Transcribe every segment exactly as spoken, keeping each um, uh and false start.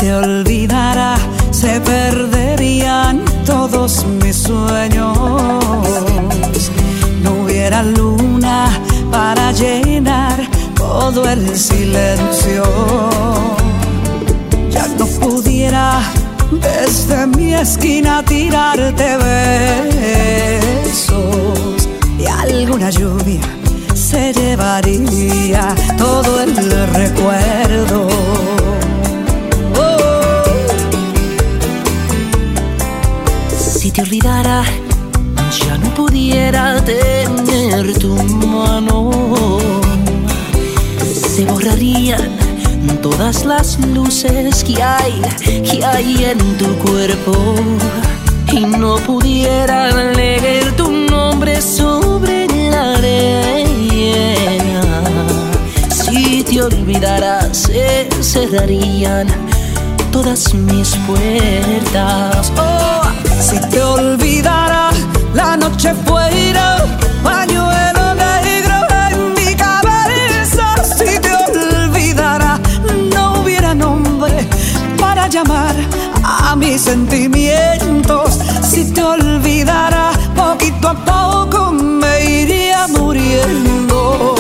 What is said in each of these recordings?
te olvidara, se perderían todos mis sueños. No hubiera luna para llenar todo el silencio. Ya no pudiera desde mi esquina tirarte besos, y alguna lluvia se llevaría todo el recuerdo. Oh. Si te olvidara, ya no pudiera tener tu mano. Se borrarían todas las luces que hay, que hay en tu cuerpo, y no pudiera leer tu nombre sobre la arena. Si te olvidaras, se cerrarían todas mis puertas. Oh. Si te olvidara, la noche fuera pañuelo negro en mi cabeza. Si te olvidara, no hubiera nombre para llamar a mis sentimientos. Si te olvidara, poquito a poco me iría muriendo.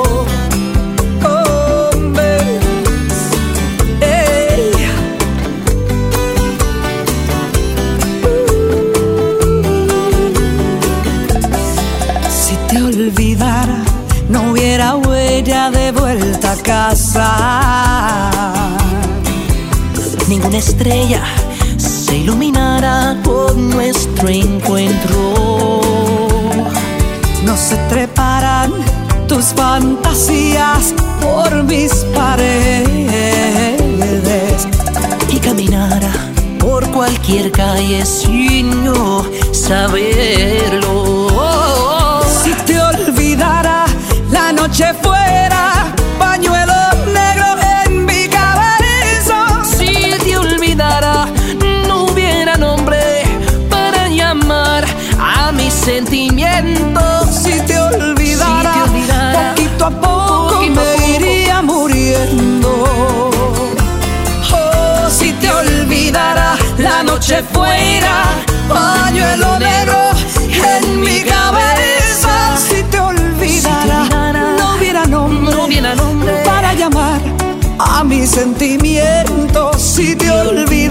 Olvidara, no hubiera huella de vuelta a casa. Ninguna estrella se iluminará con nuestro encuentro. No se treparán tus fantasías por mis paredes, y caminará por cualquier calle sin yo saberlo. Si te olvidara, la noche fuera pañuelo negro en mi cabeza. Si te olvidara, no hubiera nombre para llamar a mis sentimientos. Si te olvidara, si te olvidara poquito a poco poquito me a poco iría muriendo. Oh, si te olvidara, la noche fuera pañuelo negro en mi cabeza. Si te olvidara, si te olvidara no hubiera nombre, no hubiera nombre para llamar a mis sentimientos. Si te olvidara,